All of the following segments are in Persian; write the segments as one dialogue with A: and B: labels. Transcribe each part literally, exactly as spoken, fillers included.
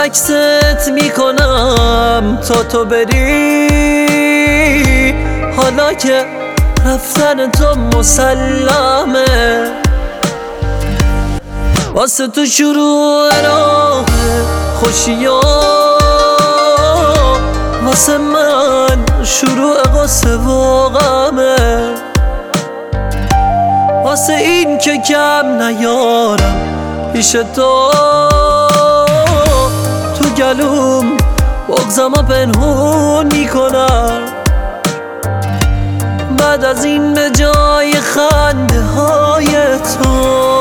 A: عکست میکنم تا تو بری، حالا که رفتن تو مسلمه. واسه تو شروع راه خوشیا، واسه من شروع قصه و غمه. واسه این که کم نیارم پیش تو، تو گلوم بغضمو پنهون میکنم. بعد از این به جای خنده های تو،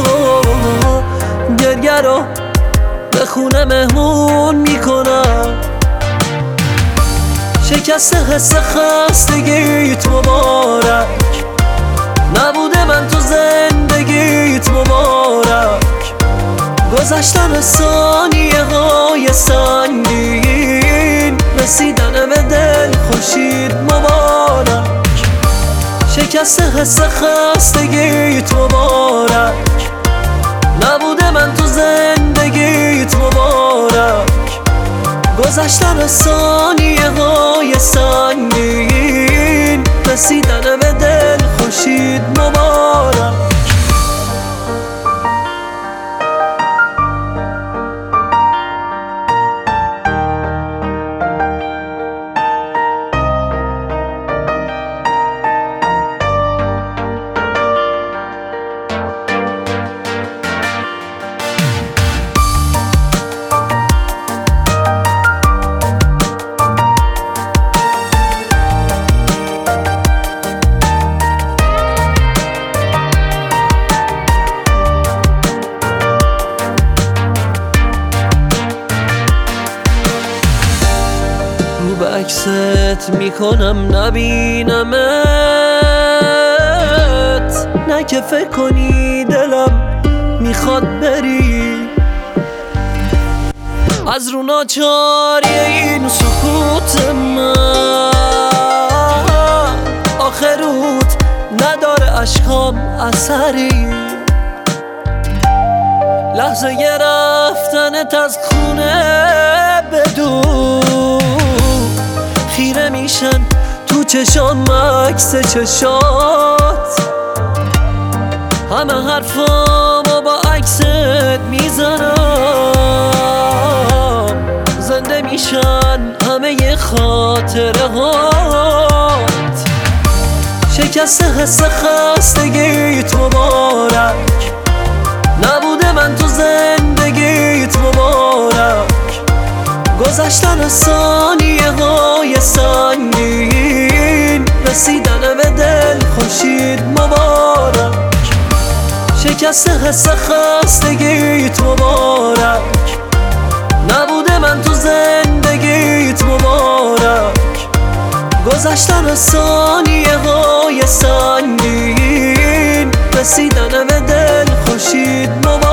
A: گریه رو به خونه مهمون میکنم. شکست حس خستگیت مبارک، نبوده من تو زندگیت مبارک. گذشتن ثانیه های سنگین، رسیدن به دل خورشید مبارک. شکست حس خستگیت مبارک، نبوده من تو زندگیت مبارک. گذشتن ثانیه های سنگین، رسیدن به دل خورشید مبارک. به عکست میکنم نبینمت، نه که فکر کنی دلم میخواد بری. از رو ناچاری این سکوت من، آخر روت نداره اشکام اثری. لحظه ی رفتنت از خونه بدون، خیره میشن تو چشام عکس چشات. همه حرفامو با عکست میزنم، زنده میشن همه خاطره هات. شکست حس خستگیت مبارک، نبوده من تو زندگیت مبارک. گذشتن ثانیه های سنگین، رسیدن به دل خورشید مبارک. شکست حس خستگیت مبارک، نبوده من تو زندگیت مبارک. گذشتن ثانیه های سنگین، رسیدن به دل خورشید مبارک.